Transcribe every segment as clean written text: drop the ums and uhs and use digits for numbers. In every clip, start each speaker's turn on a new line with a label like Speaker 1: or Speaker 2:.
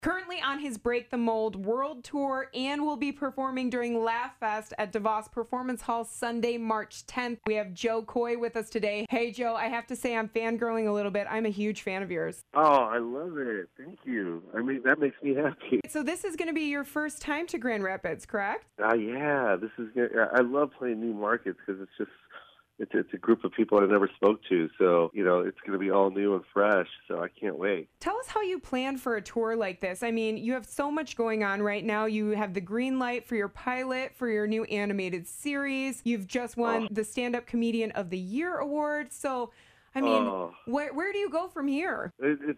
Speaker 1: Currently on his Break the Mold World Tour and will be performing during Laugh Fest at DeVos Performance Hall Sunday, March 10th. We have Joe Coy with us today. Hey, Joe, I have to say I'm fangirling a little bit. I'm a huge fan of yours.
Speaker 2: Oh, I love it. Thank you. I mean, that makes me happy.
Speaker 1: So this is going to be your first time to Grand Rapids, correct?
Speaker 2: Yeah, this is. I love playing new markets because it's just. It's a group of people I never spoke to, so, it's going to be all new and fresh, so I can't wait.
Speaker 1: Tell us how you plan for a tour like this. I mean, you have so much going on right now. You have the green light for your pilot, for your new animated series. You've just won the Stand-Up Comedian of the Year award. So, I mean, where do you go from here?
Speaker 2: You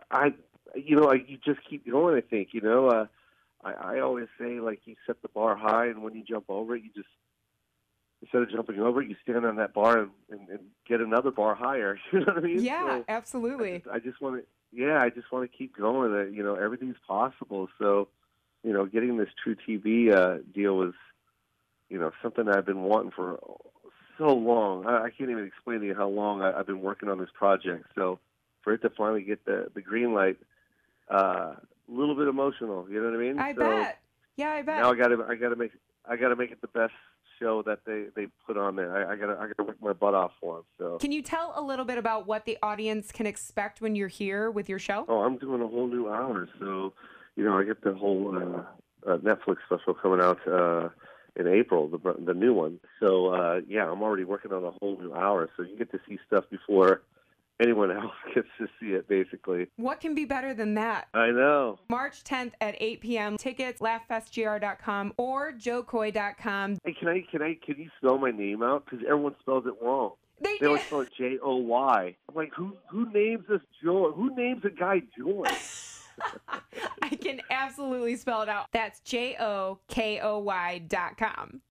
Speaker 2: just keep going, I think, I always say, like, you set the bar high, and when you jump over it, instead of jumping over it, you stand on that bar and get another bar higher. You know what I mean?
Speaker 1: Yeah,
Speaker 2: so
Speaker 1: absolutely.
Speaker 2: I just want to keep going. Everything's possible. So, getting this True TV deal was, something I've been wanting for so long. I can't even explain to you how long I've been working on this project. So, for it to finally get the green light, a little bit emotional. You know what I mean?
Speaker 1: I bet. Yeah, I bet.
Speaker 2: Now I got to make it the best show that they put on there. I gotta work my butt off for them. So
Speaker 1: can you tell a little bit about what the audience can expect when you're here with your show?
Speaker 2: Oh, I'm doing a whole new hour. So I get the whole Netflix special coming out in April, the new one. So I'm already working on a whole new hour. So you get to see stuff before anyone else gets to see it, basically.
Speaker 1: What can be better than that?
Speaker 2: I know.
Speaker 1: March 10th at 8 p.m. Tickets, laughfestgr.com or joecoy.com.
Speaker 2: Hey, can you spell my name out? Because everyone spells it wrong. They always spell it Joy. I'm like, who names this Joy? Who names a guy Joy?
Speaker 1: I can absolutely spell it out. That's JOKOY.com.